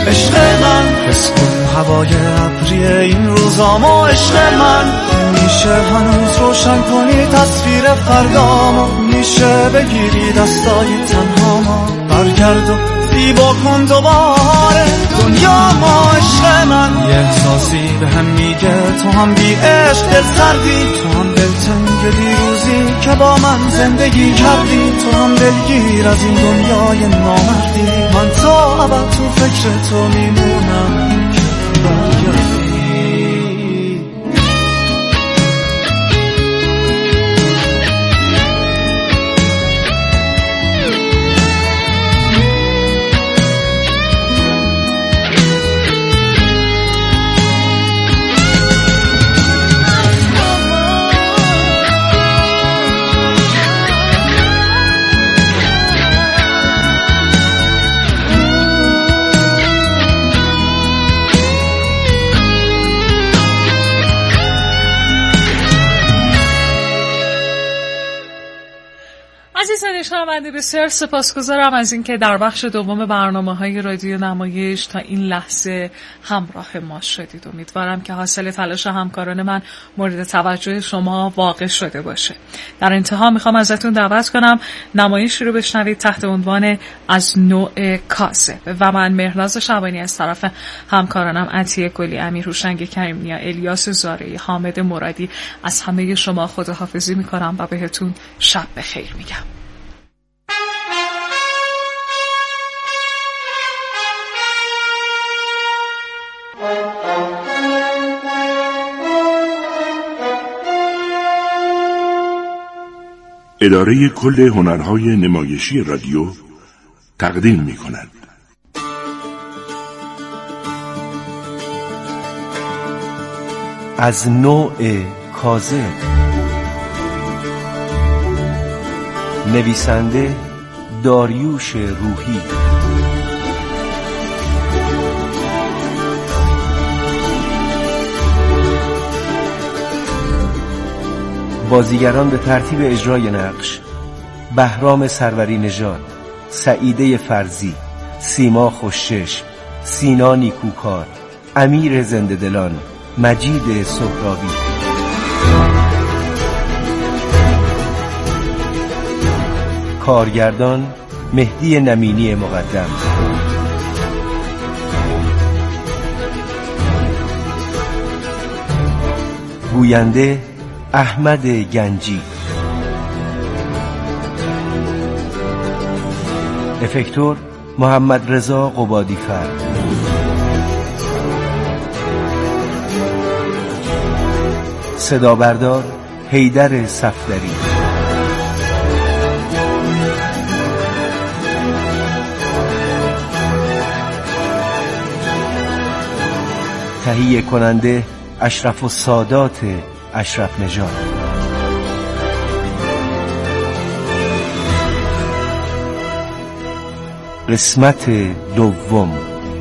عشق من، حس کن هوای ابری این روزامو. عشق من میشه هنوز روشن کنی تصویر فردامو، میشه بگیری دستای تنهامو، برگرد و زیبا کن دوباره دنیا ما. عشق من یه احساسی به هم میگه تو هم بی عشق دل سردی، تو هم دلتنگ دیروزی که با من زندگی کردی، تو هم دلگیر از این دنیای نامردی. من تا ابد تو فکر تو میمونم که برگردی. شنونده بسیار سپاسگزارم از اینکه در بخش دوم برنامه‌های رادیو نمایش تا این لحظه همراه ما شدید. امیدوارم که حاصل تلاش همکاران من مورد توجه شما واقع شده باشه. در انتها میخوام ازتون دعوت کنم نمایشی رو بشنوید تحت عنوان از نوع کاذب و من مهرناز شبانی از طرف همکارانم عطیه گلی، امیر هوشنگ کریم‌نیا، الیاس زارعی، حامد مرادی از همه شما خداحافظی میکنم و بهتون شب بخیر میگم. اداره کل هنرهای نمایشی رادیو تقدیم می‌کند. از نوع کاذب، نویسنده داریوش روحی، بازیگران به ترتیب اجرای نقش: بهرام سروری نژاد، سعیده فرزی، سیما خوشچشم، سینا نیکوکار، امیر زنده دلان، مجید سهرابی. کارگردان مهدی نمینی مقدم. گوینده احمد گنجی. افکتور محمد رضا قبادیفر. صدا بردار حیدر صفدری. تهیه کننده اشرف السادات اشرف نژاد. قسمت دوم.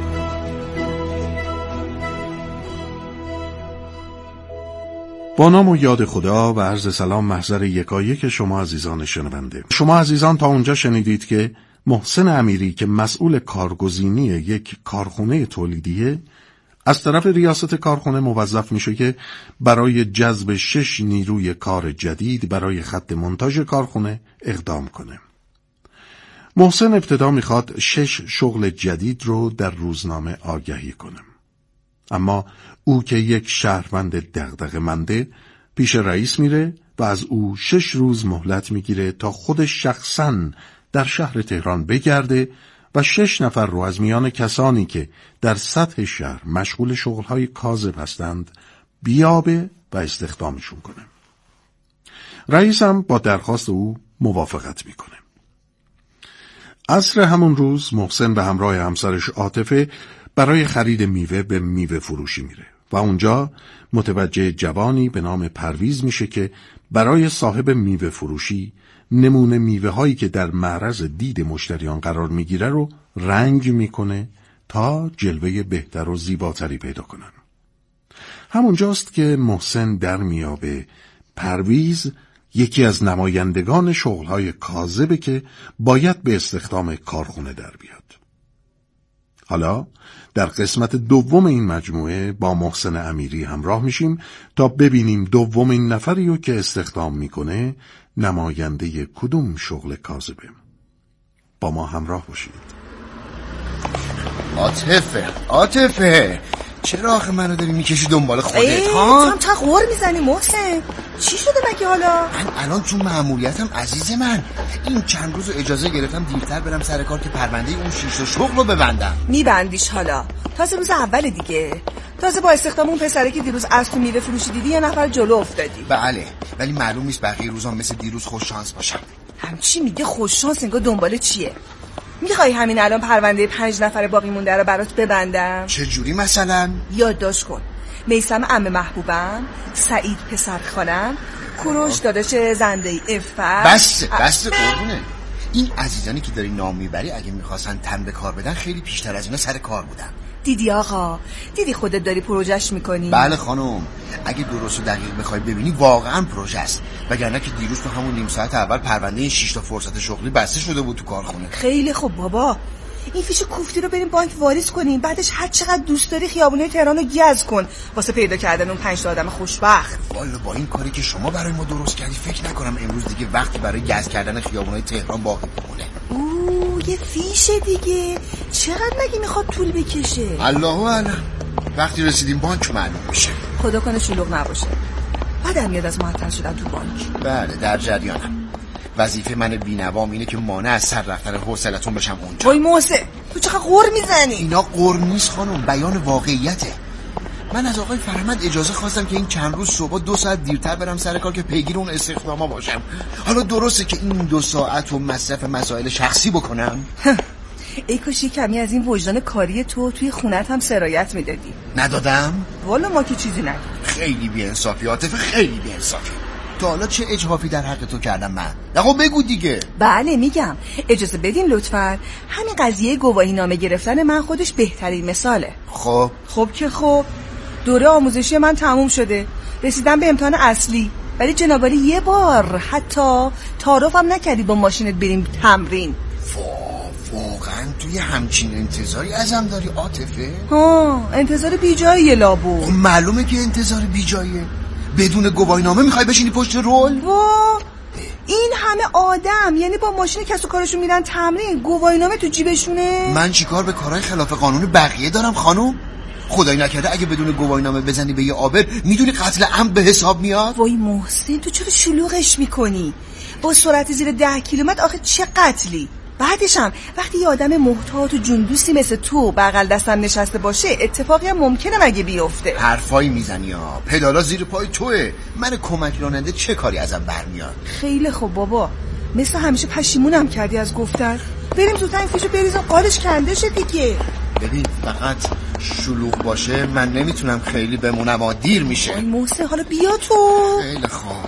با نام و یاد خدا و عرض سلام محضر یکایک شما عزیزان شنونده. شما عزیزان تا اونجا شنیدید که محسن امیری که مسئول کارگزینی یک کارخونه تولیدیه از طرف ریاست کارخونه موظف میشه که برای جذب 6 نیروی کار جدید برای خط مونتاژ کارخونه اقدام کنه. محسن ابتدا میخواد 6 شغل جدید رو در روزنامه آگهی کنه. اما او که یک شهروند دغدغه‌منده پیش رئیس میره و از او 6 روز مهلت میگیره تا خودش شخصاً در شهر تهران بگرده و 6 نفر رو از میان کسانی که در سطح شهر مشغول شغلهای کاذب هستند بیابه و استخدامشون کنه. رئیس هم با درخواست او موافقت میکنه. عصر همون روز محسن به همراه همسرش عاطفه برای خرید میوه به میوه فروشی میره و اونجا متوجه جوانی به نام پرویز میشه که برای صاحب میوه فروشی نمونه میوه هایی که در معرض دید مشتریان قرار میگیره رو رنگ میکنه تا جلوه بهتر و زیباتری پیدا کنن. همونجاست که محسن در میابه پرویز یکی از نمایندگان شغلهای کاذبه که باید به استخدام کارخونه در بیاد. حالا در قسمت دوم این مجموعه با محسن امیری همراه میشیم تا ببینیم دومین نفری رو که استخدام میکنه نماینده کدوم شغل کاذبه. با ما همراه باشید. عاطفه چرا آخه منو داری میکشی دنبال خودت ها؟ تو هم غور میزنی محسن. چی شده مگه حالا؟ من الان تو مأموریتم عزیز من. این چند روز اجازه گرفتم دیرتر برم سر کار که پرونده اون 6 تا شغل رو ببندم. میبندیش حالا؟ تازه روز اول دیگه. تازه با استخدام اون پسره که دیروز از تو میوه فروشی دیدی یه نفر جلو افتادی. بله ولی معلوم نیست بقیه روزا مثل دیروز خوش شانس باشم. همچی میگه خوش شانس، انگار دنبال چیه؟ میخوای همین الان پرونده 5 نفر باقی مونده رو برات ببندم؟ چه جوری مثلا؟ یادداشت کن. میثم عمه محبوبم، سعید پسر خالم، کوروش داداش زنده عفت. بس قربونه. این عزیزانی که داری نام میبری اگه میخواستن تن به کار بدن خیلی پیشتر از اینا سر کار بودن. دیدی آقا؟ دیدی خودت داری پروژهش میکنی؟ بله خانم، اگه درست و دقیق بخوای ببینی واقعا پروژه است، وگرنه که دیروز تو همون نیم ساعت اول پرونده 6 تا فرصت شغلی بسته شده بود تو کارخونه. خیلی خوب بابا، این فیش کوفتی رو بریم بانک واریز کنیم، بعدش هر چقدر دوست داری خیابونای تهران رو گز کن واسه پیدا کردن اون 5 تا آدم خوشبخت. والا با این کاری که شما برای ما درست کردی فکر نکنم امروز دیگه وقتی برای گز کردن خیابونای تهران باقی بمونه. یه فیشه دیگه، چقدر مگه میخواد طول بکشه؟ الله اعلم، وقتی رسیدیم بانک معلوم میشه. خدا کنه شلوغ نباشه. بعدم میاد از معطل شدن تو بانک. بله در جریانم. وظیفه من بی‌نوام اینه که مانع از سر رفتن حوصلتون بشم اونجا. وای محسن تو چقدر غر میزنی؟ اینا غر نیست خانم، بیان واقعیته. من از آقای فرمد اجازه خواستم که این چند روز صبح 2 ساعت دیرتر برم سر کار که پیگیر اون استخداما باشم. حالا درسته که این 2 ساعت رو مصرف مسائل شخصی بکنم؟ ای کاشی کمی از این وجدان کاری تو توی خونت هم سرایت میدادی. ندادم؟ والا ما که چیزی ندادیم. خیلی بی‌انصافی عاطفه، خیلی بی‌انصافی. تا حالا چه اجحافی در حق تو کردم من؟ خب بگو دیگه. بله میگم، اجازه بدین لطفاً. همین قضیه گواهی نامه گرفتن من خودش بهترین مثاله. خب که خب دوره آموزشی من تموم شده، رسیدم به امتحان اصلی، ولی جنابالی یه بار حتی تعارفم نکردی با ماشینت بریم تمرین. واقعا توی همچین انتظاری ازم داری عاطفه؟ انتظار بیجاییه لابو. معلومه که انتظار بیجاییه. بدون گواهینامه میخوای بشینی پشت رول؟ این همه آدم، یعنی با ماشین کس و کارشون میرن تمرین، گواهینامه تو جیبشونه؟ من چیکار به کارهای خلاف قانون بقیه دارم خانم؟ خدایی نکرده اگه بدون گواهینامه بزنی به یه آبر میدونی قتل عمد به حساب میاد؟ وای محسن تو چرا شلوغش میکنی؟ با سرعت زیر 10 کیلومتر آخه چه قتلی؟ بعدش هم وقتی یه آدم محتاط و جندوستی مثل تو بغل دستم نشسته باشه اتفاقی هم ممکنه مگه بیفته؟ حرفایی میزنی ها، پدالا زیر پای توه. من کمک راننده چه کاری ازم برمیاد؟ خیلی خوب بابا، مثل همیشه پشیمونم کردی از گفتن. بریم زودتر این فیشو بریزم قالش کنده شه دیگه. ببین فقط شلوغ باشه من نمیتونم خیلی بمونم و دیر میشه. آی محسن حالا بیا تو. خیلی خوب.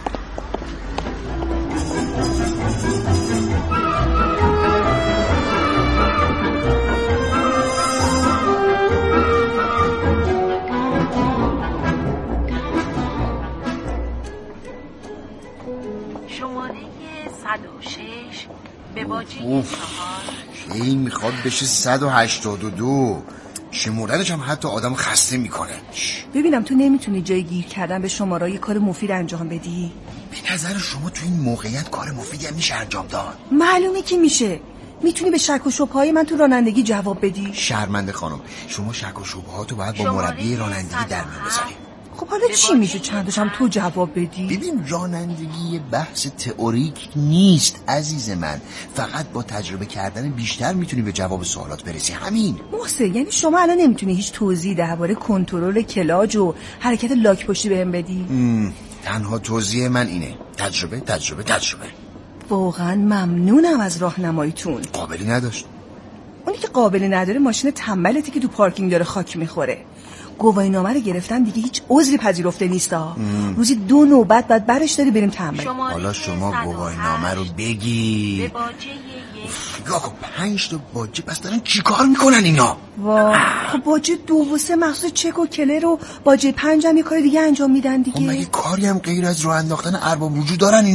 شماره 106 به باجه 4 این میخواد بشه 182. شمردنش هم حتی آدم خسته میکنه. ببینم تو نمیتونی جای گیر کردن به شماره یه کار مفید انجام بدی؟ به نظر شما تو این موقعیت کار مفیدی هم میشه انجام داد؟ معلومه که میشه. میتونی به شک و شبههای من تو رانندگی جواب بدی؟ شرمنده خانم، شما شک و شبهاتو باید با مربی رانندگی در میون بذاری. خب حالا چی میشه چندشم تو جواب بدی؟ ببین رانندگی بحث تئوریک نیست عزیز من، فقط با تجربه کردن بیشتر میتونی به جواب سوالات برسی. همین. محسن یعنی شما الان نمیتونی هیچ توضیح درباره کنترل کلاج و حرکت لاک پشتی بهم بدی؟ تنها توضیح من اینه، تجربه. واقعا ممنونم از راهنماییتون. قابلی نداشت. اونی که قابلی نداره ماشین تنبلتی که تو پارکینگ داره خاک میخوره. گواهینامه رو گرفتن دیگه هیچ عذری پذیرفته نیستا. روزی 2 نوبت بعد برش داری بریم تمرین. حالا شما گواهینامه رو بگی. یا 5 تا باجه پس دارن چی کار میکنن اینا؟ خب باجه 2 و 3 مخصوص چک و کلر و باجه 5 هم یه کار دیگه انجام میدن دیگه. مگه کاری هم غیر از راه انداختن ارباب وجود دارن اینا؟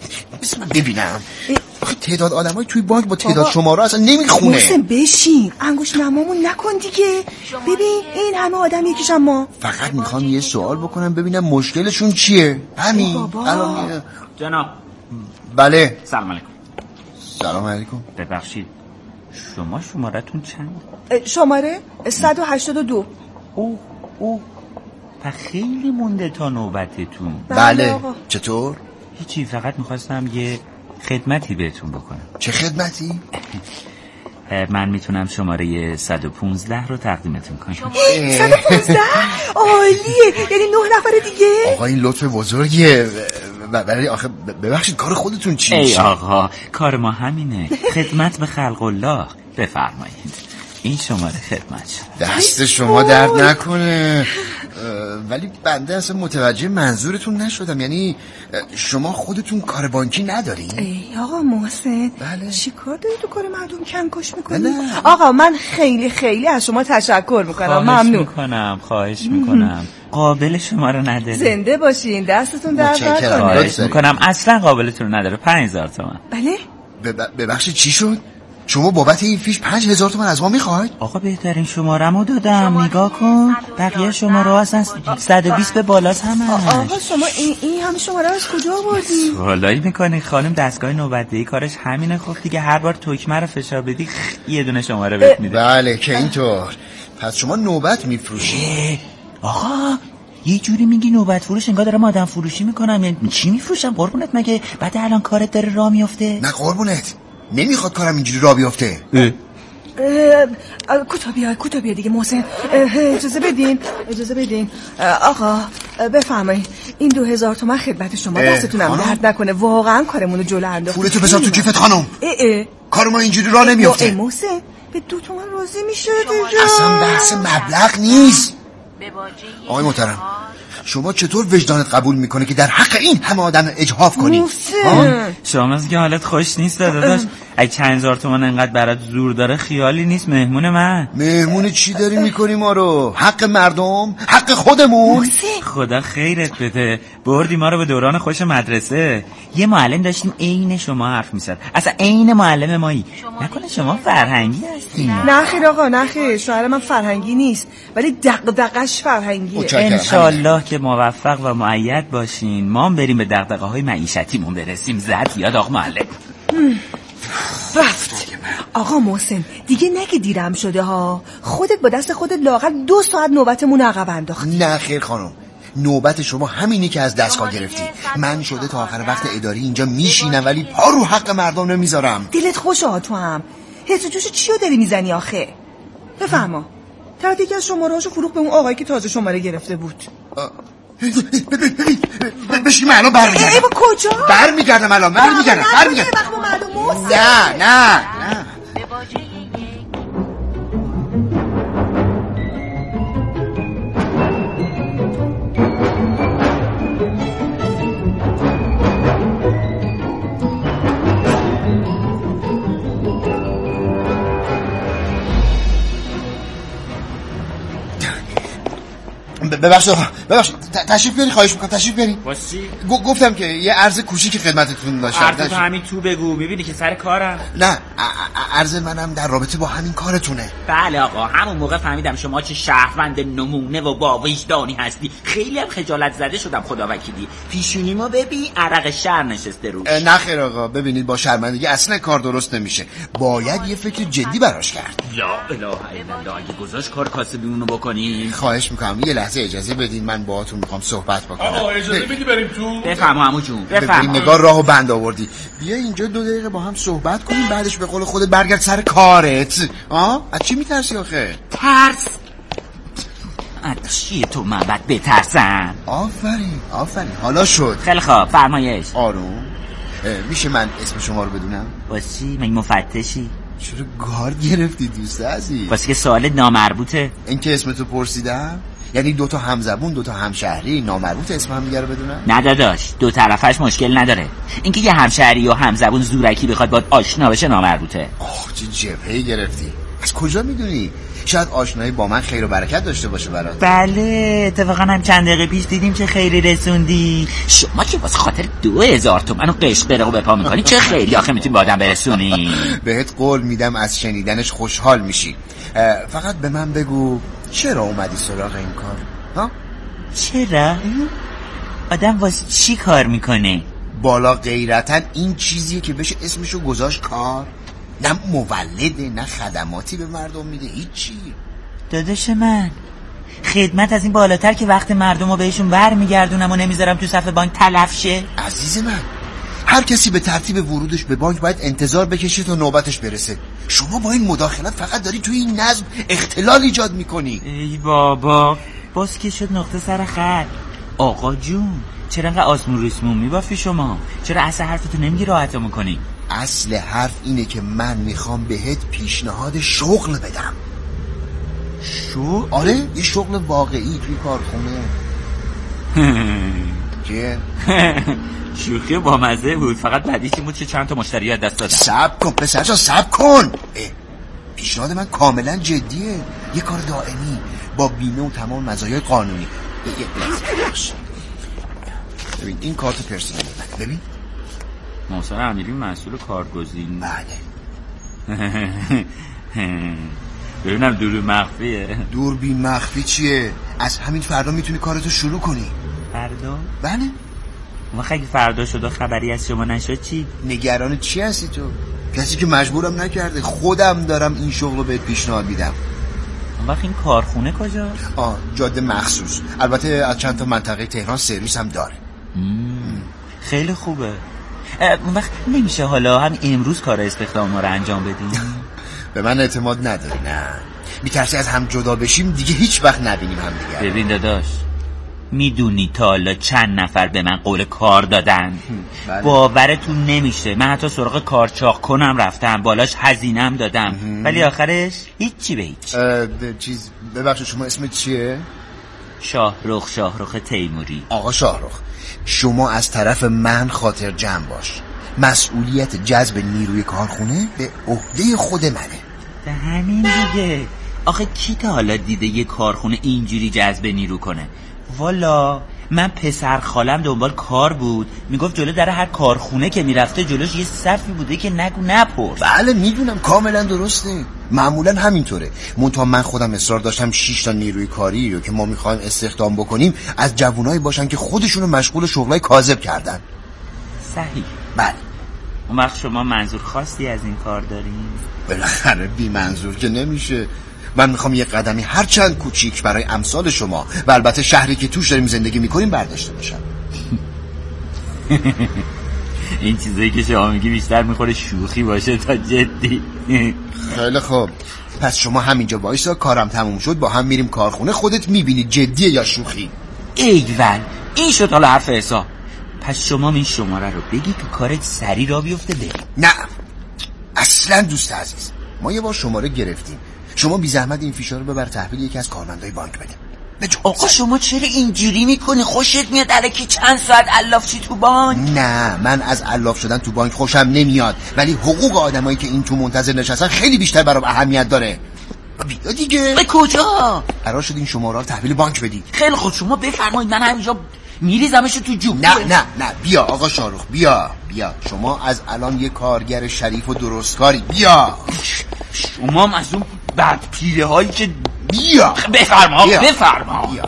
بس من ببینم. آخه تعداد آدمای توی بانک با تعداد شماره اصلا نمیخونه. محسن بشین، انگوش نمامون نکن دیگه. ببین این همه آدم یکیشم ما. فقط میخوام یه سوال بکنم ببینم مشکلشون چیه. همین. جناب. بله. سلام علیکم. سلام علیکم. ببخشید شما شمارتون چند؟ شماره 182. اوه خیلی مونده تا نوبتتون. بله. چطور؟ هیچی، فقط میخواستم یه خدمتی بهتون بکنم. چه خدمتی؟ من میتونم شماره 115 رو تقدیمتون کنم. 115 عالیه، یعنی 9 نفر دیگه. آقا این لطف بزرگیه، ولی آخه ببخشید کار خودتون چیه؟ ای آقا کار ما همینه، خدمت به خلق الله. بفرمایید این شماره خدمت شد. دست شما درد نکنه. ولی بنده اصلا متوجه منظورتون نشدم. یعنی شما خودتون کار بانکی ندارین؟ ای آقا محسن، بله. چی کار داری تو کار مردم کنکاش میکنی؟ آقا من خیلی خیلی از شما تشکر میکنم. ممنون. خواهش میکنم. قابل شما رو نداره. زنده باشین، دستتون درد نکنه. خواهش میکنم. اصلا قابلتون رو نداره. 5000 تومان. بله. ببخشید چی شد؟ شما بابت این فیش 5000 تومان از ما میخواید؟ آقا بهترین شماره‌مو دادم، نگاه کن. بقیه شماره اصلا 120 به بالاست همش. آقا شما این همه شماره از کجا آوردی؟ والایی میکنی خانم، دستگاه نوبت‌دهی کارش همینه. خب دیگه هر بار تکمه رو فشار بدی یه دونه شماره بهت میده. بله که اینطور. پس شما نوبت میفروشی؟ آقا یه جوری میگی نوبت فروش، انگار دارم آدم فروشی میکنم. یعنی چی میفروشم قربونت؟ مگه بعد الان کارت داره راه میفته؟ نه قربونت، نمیخواد کارم اینجوری راه بیفته. کوتا بیا دیگه محسن. اجازه بدین آقا بفرمایید. این 2000 تومان خدمت شما. دستتونم درد نکنه، واقعا کارمونو جلو انداختید. پولتو بذار تو کیفت خانم. کار ما اینجوری راه نمیفته. محسن به 2 تومان راضی میشه دیگه. اصلا بحث مبلغ نیست. آقای محترم شما چطور وجدانت قبول میکنه که در حق این همه آدم اجحاف کنی؟ شما که حالت خوش نیست داداش. اگه چند هزار تومان انقدر برات زور داره خیالی نیست. مهمون من. مهمون چی داری میکنی ما رو؟ حق مردم؟ حق خودمون؟ خدا خیرت بده، بردی ما رو به دوران خوش مدرسه. یه معلم داشتیم عین شما حرف میزد، اصلا عین معلم مایی. نکنه شما فرهنگی هستی؟ نه خیر آقا، نه خیر، شوهر من فرهنگی نیست ولی دغدغش فرهنگیه. انشالله که موفق و مؤید باشین. ما هم بریم به دغدغه‌های معیشتیمون برسیم. زد یاد آقا معلم. رفت. آقا محسن دیگه نگه دیرم شده ها. خودت با دست خودت لااقل 2 ساعت نوبتمون عقب انداختی. نه خیر خانم، نوبت شما همینی که از دستگاه گرفتی. من شده تا آخر وقت اداری اینجا میشینم ولی پا رو حق مردم نمیذارم. دلت خوشه تو هم. حس و جوش چیو داری میزنی آخه؟ بفرما. تا دیگه از شماره‌هاشو فروخت به اون آقایی که تازه شماره گرفته بود. بشین من الان برمیگردم. با کجا؟ برمیگردم الان. برمیگردم. نه ببخشید تشریف بیاری، خواهش میکنم تشریف بیاری. واسه گفتم که یه عرض کوچیکی خدمتتون داشتم. عرض همین تو بگو، میبینی که سر کارم. نه عرض منم در رابطه با همین کارتونه. بله آقا، همون موقع فهمیدم شما چه شهروند نمونه و با وجدانی هستی. خیلی هم خجالت زده شدم خدا وکیلی. پیشونی ما ببین عرق شهر نشسته روش. نه خیر آقا، ببینید با شرمندگی اصلا کار درست نمیشه. باید یه فکر جدی براش کرد. یا اله الا الله، اگه گذاشت کار کاسبی اونو بکنی. خواهش میکنم یه لحظه اجازه بدین، من باهاتون میخوام صحبت بکنم. آقا اجازه بدی بریم تو. بفهم عمو جون، بفهم. نگار راهو بند آوردی. بیا اینجا 2 دقیقه با هم صحبت کنیم، بعدش به قول خودت برگرد سر کارت. از چی میترسی آخه؟ ترس. چیه تو من باید بترسم؟ آفرین حالا شد. خیلی خوب، فرمایش. آروم. میشه من اسم شما رو بدونم؟ واسه من مفتشی؟ چرا گارد گرفتی دوست عزیز؟ واسه که سوال نامربوطه. این که اسمتو پرسیدم؟ یعنی 2 تا همزبون 2 تا همشهری نامربوط اسم هم دیگه رو بدونن؟ نه داداش، 2 طرفش مشکل نداره. اینکه یه همشهری و همزبون زورکی بخواد باید آشنا بشه نامربوطه. چه جبهه‌ای گرفتی. از کجا میدونی؟ شاید آشنایی با من خیر و برکت داشته باشه برات. بله اتفاقا هم چند دقیقه پیش دیدیم چه خیری رسوندی. شما که واسه خاطر 2000 تومن و قشقرق به پا میکنی چه خیلی آخه میتونی با آدم برسونی. بهت قول میدم از شنیدنش خوشحال میشی. فقط به من بگو چرا اومدی سراغ این کار؟ ها؟ چرا؟ آدم واسه چی کار میکنه؟ بالا غیرتن این چیزیه که بشه اسمشو گذاشت کار؟ نه مولده نه خدماتی به مردم میده هیچی. داداش من خدمت از این بالاتر که وقت مردم رو بهشون برمیگردونم و نمیذارم تو صف بانک تلف شه. عزیز من هر کسی به ترتیب ورودش به بانک باید انتظار بکشه تا نوبتش برسه. شما با این مداخلت فقط داری توی این نظم اختلال ایجاد میکنی. ای بابا باز که شد نقطه سر خط. آقا جون چرا انقدر آسمون رسمون میبافی شما؟ چرا اصل حرفتو نمیگی راحت میکنی؟ اصل حرف اینه که من میخوام بهت پیشنهاد شغل بدم. شغل؟ آره یه شغل واقعی توی کارخونه. چیه؟ شوخی با مزه بود، فقط بعدیش این بود که چند تا مشتری از دست دادم. صبر کن پسر جان صبر کن. پیشنهاد من کاملا جدیه. یه کار دائمی با بیمه و تمام مزایای قانونی. یک لحظه ببین این کارت پرسنلی من. ببین محسن امیری مسئول کارگزین. بله. ببینم دوربین مخفیه. دوربین مخفی چیه؟ از همین فردا میتونی کارتو شروع کنی. فردا؟ بله. اون اگه فردا شد و خبری از شما نشد چی؟ نگران چی هستی تو؟ کسی که مجبورم نکرده، خودم دارم این شغلو بهت پیشنهاد میدم. اون وقت این کارخونه کجاست؟ جاده مخصوص. البته از چند تا منطقه تهران سرویس هم داره. خیلی خوبه. اون وقت نمیشه حالا هم امروز کار استخدام ما رو انجام بدیم؟ به من اعتماد نداری؟ نه میترسی از هم جدا بشیم دیگه هیچ وقت نبینیم هم دیگه. ببین داداش میدونی تا حالا چند نفر به من قول کار دادن؟ بله. باورتون نمیشه من حتی سراغ کارچاق کنم رفتم، بالاش هزینه‌ام دادم ولی آخرش هیچی به هیچ. چیز ببخشید شما اسمت چیه؟ شاهرخ تیموری. آقا شاهرخ شما از طرف من خاطر جمع باش. مسئولیت جذب نیروی کارخونه به عهده خود منه. به همین دیگه. آخه کی تا حالا دیده یه کارخونه اینجوری جذب نیرو کنه؟ والا من پسر خالم دنبال کار بود، میگفت جلو در هر کارخونه که میرفته جلوش یه صفی بوده که نگو نپرس. بله میدونم کاملا درسته، معمولا همینطوره. منتها من خودم اصرار داشتم 6 تا نیروی کاری رو که ما میخوایم استخدام بکنیم از جوونایی باشن که خودشونو مشغول شغلای کاذب کردن. صحیح. بله. اون وقت شما منظور خاصی از این کار دارین؟ بالاخره بی منظور که نمیشه. من میخوام یه قدمی هر چند کوچیک برای امثال شما و البته شهری که توش داریم زندگی میکنیم برداشته باشم. این چیزایی که شما میگی بیشتر میخوره شوخی باشه تا جدی. خیلی خوب، پس شما همینجا وایسا، کارم تموم شد با هم میریم کارخونه، خودت میبینی جدیه یا شوخی. ایول این شد حالا حرف حساب. پس شما این شماره رو بگی که کارت سری را بیفته بریم. نه اصلا دوست عزیز، ما یه بار شماره گرفتیم، شما بی زحمت این فیشا رو ببر تحویل یکی از کارمندای بانک بده. آقا شما چرا اینجوری میکنی؟ خوشت میاد الکی چند ساعت الاف چی تو بانک؟ نه من از الاف شدن تو بانک خوشم نمیاد، ولی حقوق آدمایی که این تو منتظر نشستن خیلی بیشتر برام اهمیت داره. بیا دیگه. به کجا؟ قرار شد این شماره رو تحویل بانک بدی. خیلی خود شما بفرمایید، من همینجا میریزمش تو جوب. نه بیا آقا شاهرخ، بیا شما از الان یه کارگر شریف و درستکاری. بیا شما از اون بد پیره هایی که بیا بفرما. بیا.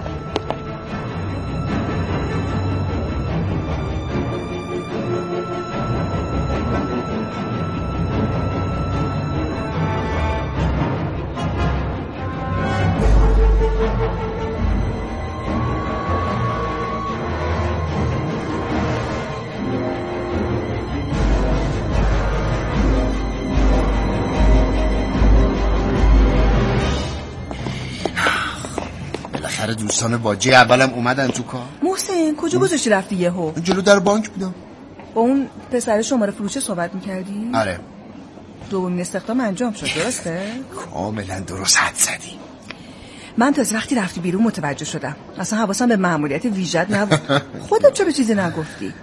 دوستان باجه اولم اومدن تو کار. محسن کجا گذاشتی رفتی یهو؟ جلو در بانک بودم. با اون پسر شماره فروشه صحبت میکردی؟ آره. دومین استخدام انجام شد درسته؟ کاملا درست حد زدی. من تازه وقتی رفتی بیرون متوجه شدم، اصلا حواسم به مأموریت ویژت نبود. خودت چرا چیزی نگفتی؟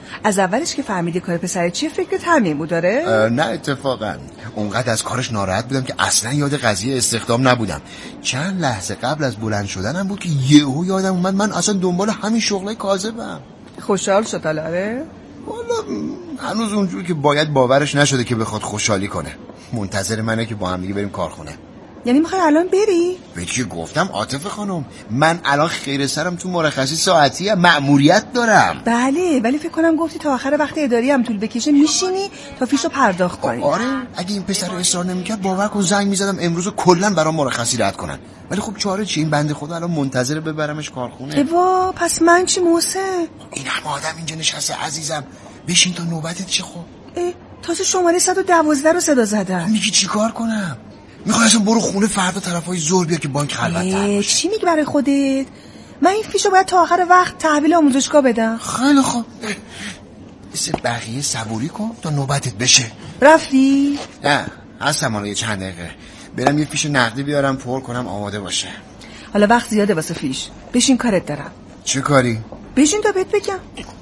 از اولش که فهمیدی کار پسر چیه فکرت همین بود داره؟ نه اتفاقا اونقدر از کارش ناراحت بودم که اصلا یاد قضیه استخدام نبودم. چند لحظه قبل از بلند شدنم بود که یهو یادم اومد من اصلا دنبال همین شغلای کاذبم. خوشحال شد آره؟ والا هنوز اونجوری که باید باورش نشده که بخواد خوشحالی کنه. منتظر منه که با هم دیگه بریم کارخونه. یعنی میخوای الان بری؟ به چی گفتم عاطفه خانم؟ من الان خیر سرم تو مرخصی ساعتیه، مأموریت دارم. بله ولی فکر کنم گفتی تا آخر وقت اداری هم طول بکشه میشینی تا فیشو پرداخت کنی. آره اگه این پسر اصرار نمیکرد باور کن زنگ میزدم امروز کلا برام مرخصی رد کنن. ولی خب چاره چی؟ این بنده خدا الان منتظر ببرمش کارخونه. وا پس من چی محسن؟ این هم آدم اینجا نشسته عزیزم، بشین تا نوبتت چه. خب تازه شماره 112 رو صدا زدم. میگی چی کار کنم؟ میخوای اصلا برو خونه فردا طرفای ظهر بیا که بانک خلوت‌تر باشه. چی میگی برای خودت؟ من این فیشو باید تا آخر وقت تحویل آموزشگاه بدم. خیلی خوب مثل بقیه صبوری کن تا نوبتت بشه. رفتی؟ نه هستم حالا یه چند دقیقه برم یه فیش نقدی بیارم پر کنم آماده باشه. حالا وقت زیاده واسه فیش. بشین کارت دارم. چه کاری؟ بشین تا بهت بگم.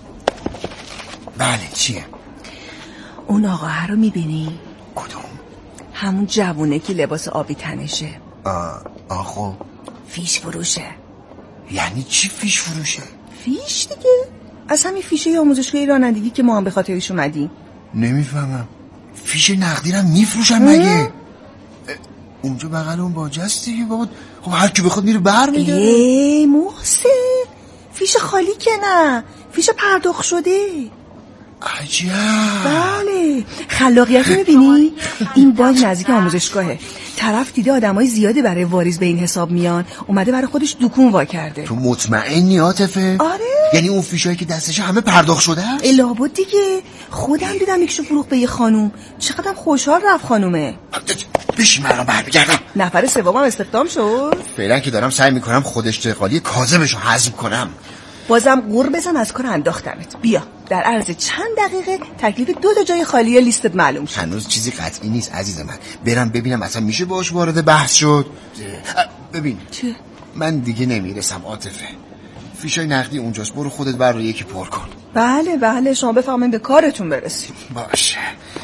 بله چیه؟ اون آقا رو میبینی؟ کدوم؟ همون جوونه که لباس آبی تنشه. خب فیش فروشه. یعنی چی فیش فروشه؟ فیش دیگه از همین فیشه آموزشگاه رانندگی که ما هم به خاطرش اومدیم. نمیفهمم فیش نقدی رو میفروشن مگه؟ اونجا بغل اون باجه است دیگه بابا. خب هر کی بخواد میره بر میگه. محسن فیش خالی که نه، فیش پرداخت شده. عجب. بله خلاقیت میبینی؟ این بانک نزدیک آموزشگاهه. طرف دیده آدمای زیادی برای واریز به این حساب میان، اومده برای خودش دکون وا کرده. تو مطمئنی عاطفه؟ آره. یعنی اون فیشایی که دستش همه پرداخت شده است؟ لابد دیگه. خودم دیدم یکشو فروخت به یه خانوم. چقدر خوشحال رفت خانومه. بشین من برمیگردم. نفر سومم استخدام شد. فعلا که دارم سعی میکنم خود اشتغالی کاذبشو حذف کنم. بازم قور بزن از کار انداختمت. بیا در عرض چند دقیقه تکلیف 2 جای خالی لیستت معلوم شد. هنوز چیزی قطعی نیست عزیز من. برم ببینم اصلا میشه باهاش وارد بحث شد. ببین چه؟ من دیگه نمیرسم عاطفه. فیشای نقدی اونجاست، برو خودت بر رو یکی پر کن. بله شما بفهمین به کارتون برسید. باشه.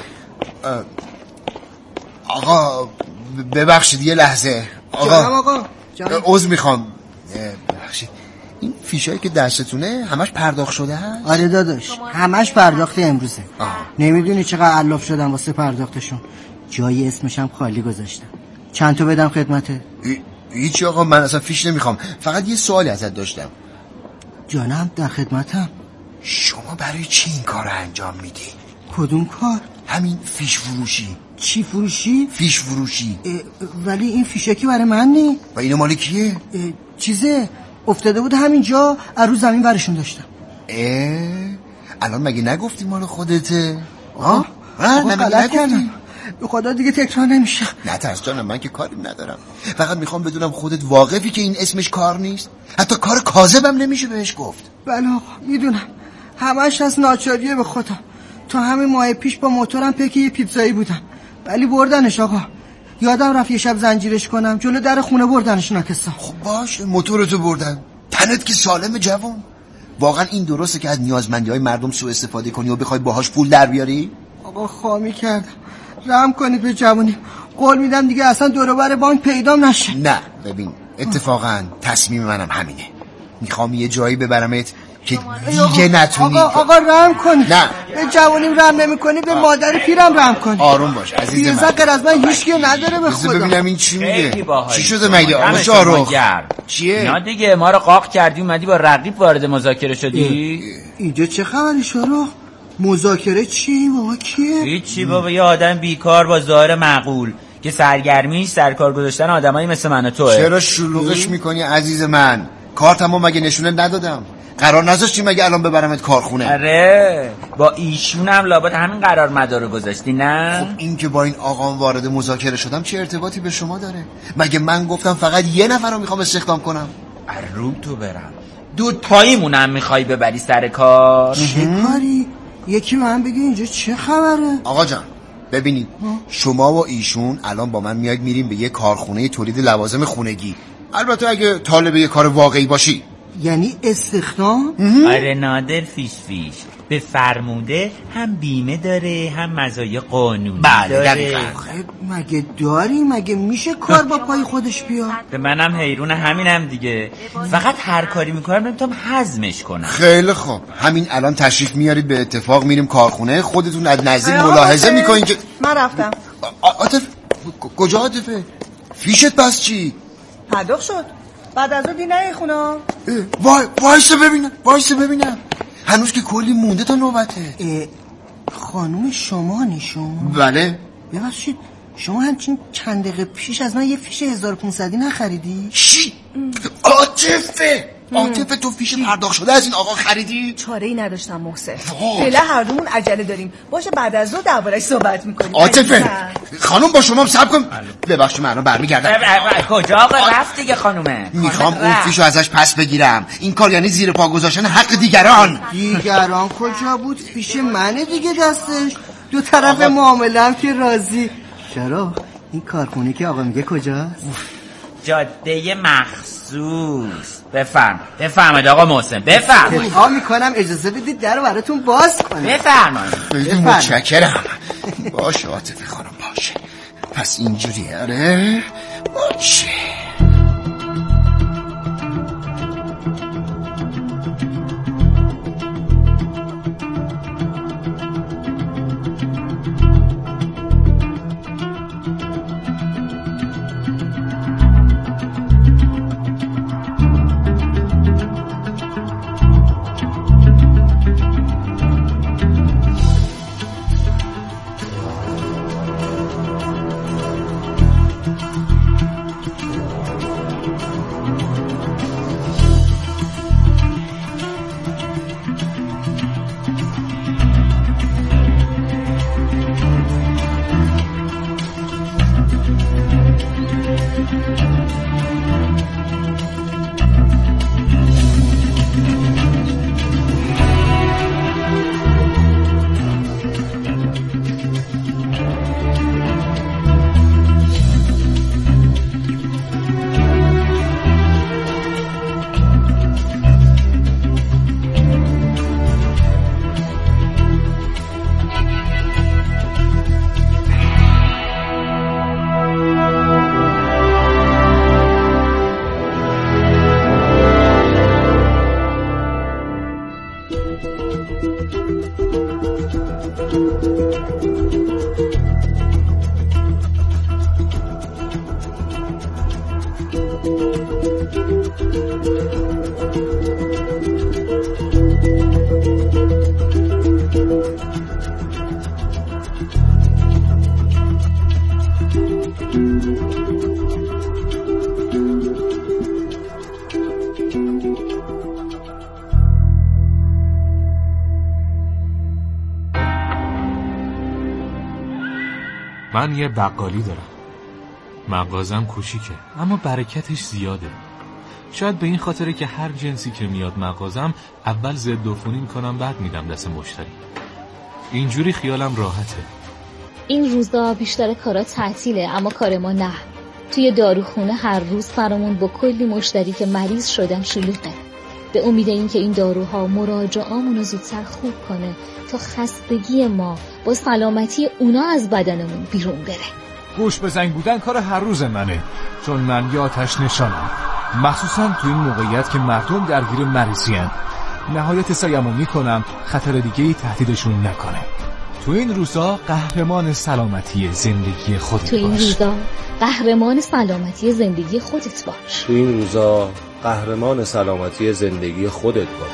آقا ببخشید یه لحظه. آقا عذر میخوام. ببخشید این فیشایی که دستتونه همش پرداخت شده هست؟ آره داداش همش پرداخت امروزه. نمیدونی چقدر علاف شدم واسه پرداختشون. جای اسمشم خالی گذاشتم. چند تا بدم خدمته؟ هیچی آقا من اصلا فیش نمیخوام. فقط یه سوالی ازت داشتم. جانم در خدمتم. شما برای چی این کار رو انجام میدی؟ کدوم کار؟ همین فیش فروشی. چی فروشی؟ فیش فروشی. ولی این فیشکی برای من نی. و اینو مال کیه؟ چیزه افتاده بود همینجا از رو زمین برشون داشتم. الان مگه نگفتی مال خودته؟ نه غلط کردم. به خدا دیگه تکرار نمیشه. نه ترس جانم من که کاری ندارم. فقط میخوام بدونم خودت واقفی که این اسمش کار نیست؟ حتی کار کاذبم نمیشه بهش گفت. بله آقا میدونم همش از ناچاریه به خدا. تا همین ماه پیش با موتورم پک یه پیتزایی بودم ولی بردنش آقا. یادم رفت یه شب زنجیرش کنم جلو در خونه بردنش ناکسا. خب باشه موتورتو بردن، تنت که سالم جوان. واقعا این درسته که از نیازمندی های مردم سوء استفاده کنی و بخوای باهاش پول در بیاری؟ آقا خوامی کردم رحم کنید به جوانی. قول میدم دیگه اصلا دور و بر بانک پیدام نشه. نه ببین اتفاقا تصمیم منم همینه. میخوام یه جایی ببرمت که دیگه نتونی. آقا رحم کنی. نه به جوانیم رحم نمی کنی به مادر پیرم رحم کنی. آروم باش عزیز من. بیزا غیر از من هیچکی نداره به خدا. ببینم این چی میگه. چی شده مگه آقا شاروخ؟ چیه؟ نه دیگه ما رو قاق کردی اومدی با رقیب وارد مذاکره شدی. اینجا چه خبری شاروخ؟ مذاکره چی بابا کیه؟ هیچی بابا یه آدم بیکار با ظاهر معقول که سرگرمیش سرکار گذاشتن آدمایی مثل من و توئه. چرا شلوغش میکنی عزیز من؟ کارتمو مگه نشونه ندادم؟ قرار نذاشتی مگه الان ببرمت کارخونه؟ آره با ایشون هم لابد همین قرار مدارو گذاشتی نه؟ خب این که با این آقام وارد مذاکره شدم چه ارتباطی به شما داره؟ مگه من گفتم فقط یه نفر رو میخوام استخدام کنم؟ رو تو برم 2 تاییمونم میخوای ببری سر کار؟ چه کاری؟ یکی من بگی اینجا چه خبره؟ آقا جان ببینید شما و ایشون الان با من میاید میریم به یه کارخونه تولید لوازم خونگی. البته اگه طالب یه کار واقعی باشی. یعنی استخدام؟ آره نادر فیش به فرموده هم بیمه داره هم مزایای قانونی بله داره. مگه داری؟ مگه میشه کار با پای خودش بیاد؟ به منم حیرون همینم دیگه. فقط هر کاری میکنم نمیتونم هضمش کنم. خیلی خوب، همین الان تشریف میارید به اتفاق میریم کارخونه خودتون از نزدیک ملاحظه میکنین که من رفتم. عاطفه کجا عاطفه؟ فیشت پس چی؟ پرداخت شد. بعد از اون دی نه خونه. وایسه ببینم هنوز که کلی مونده تا نوبته. خانوم شما نیشون؟ بله. ببخشید شما همچین چند دقیقه پیش از من یه فیش 1500 نخریدی؟ چی؟ عاطفه تو فیش پرداخت شده از این آقا خریدی؟ چاره‌ای نداشتم محسن. فعلا هر دومون عجله داریم. باشه بعد از ظهر درباره‌اش صحبت می‌کنیم. عاطفه خانم با شما صبر کن. ببخشید من الان برمیگردم. کجا آقا رفت دیگه خانومه؟ میخوام اون فیشو ازش پس بگیرم. این کار یعنی زیر پا گذاشتن حق دیگران. دیگران کجا بود؟ فیش منه دیگه دستش. دو طرف معامله هم که راضی. چرا؟ این کارخونه که آقا میگه کجاست؟ جاده مخصوص. بفرمایید آقا محسن بفرمایید. اتفاق میکنم اجازه بدید در رو براتون باز کنم. بفرمایید. خیلی متشکرم. باشه عاطفه خانم باشه. پس اینجوریه آره؟ باشه. من یه بقالی دارم. مغازم کوچیکه اما برکتش زیاده. شاید به این خاطره که هر جنسی که میاد مغازم اول ضد عفونی میکنم بعد میدم دست مشتری. اینجوری خیالم راحته. این روزا بیشتر کارا تعطیله اما کار ما نه. توی داروخونه هر روز فرامون با کلی مشتری که مریض شدن شلوغه. به امید این که این داروها مراجعامونو زودتر خوب کنه تا خستگی ما با سلامتی اونا از بدنمون بیرون بره. گوش به زنگ بودن کار هر روز منه، چون من یه آتش نشانم، مخصوصا تو این موقعیت که مردم درگیر مریضی هن. نهایت سعیمو میکنم خطر دیگه‌ای تهدیدشون نکنه. تو این روزا قهرمان سلامتی زندگی خودت باش. تو این روزا قهرمان سلامتی زندگی خودت باش. تو این روزا قهرمان سلامتی زندگی خودت باش.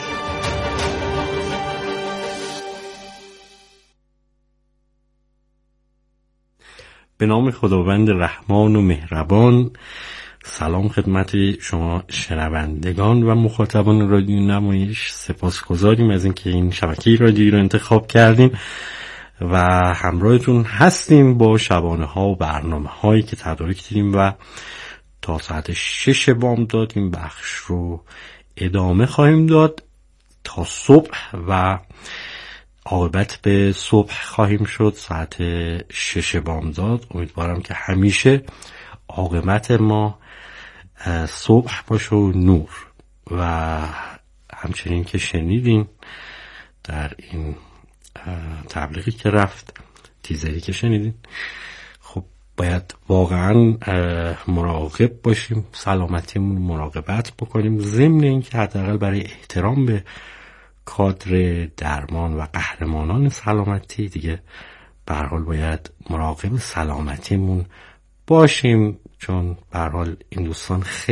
به نام خداوند رحمان و مهربان. سلام خدمت شما شنوندگان و مخاطبان رادیو نمایش. سپاسگزاریم از اینکه این شبکه رادیویی رو انتخاب کردیم و همراهتون هستیم با شبانه ها و برنامه هایی که تدارک دیدیم و تا ساعت 6 بامداد این بخش رو ادامه خواهیم داد تا صبح و عاقبت به صبح خواهیم شد ساعت 6 بامداد. امیدوارم که همیشه عاقبت ما صبح باشه و نور. و همچنین که شنیدین در این تبلیغی که رفت، تیزری که شنیدین. خب باید واقعا مراقب باشیم، سلامتیمون مراقبت بکنیم، ضمن اینکه حداقل برای احترام به کادر درمان و قهرمانان سلامتی دیگه به هر حال باید مراقب سلامتیمون باشیم، چون به هر حال این دوستان خیلی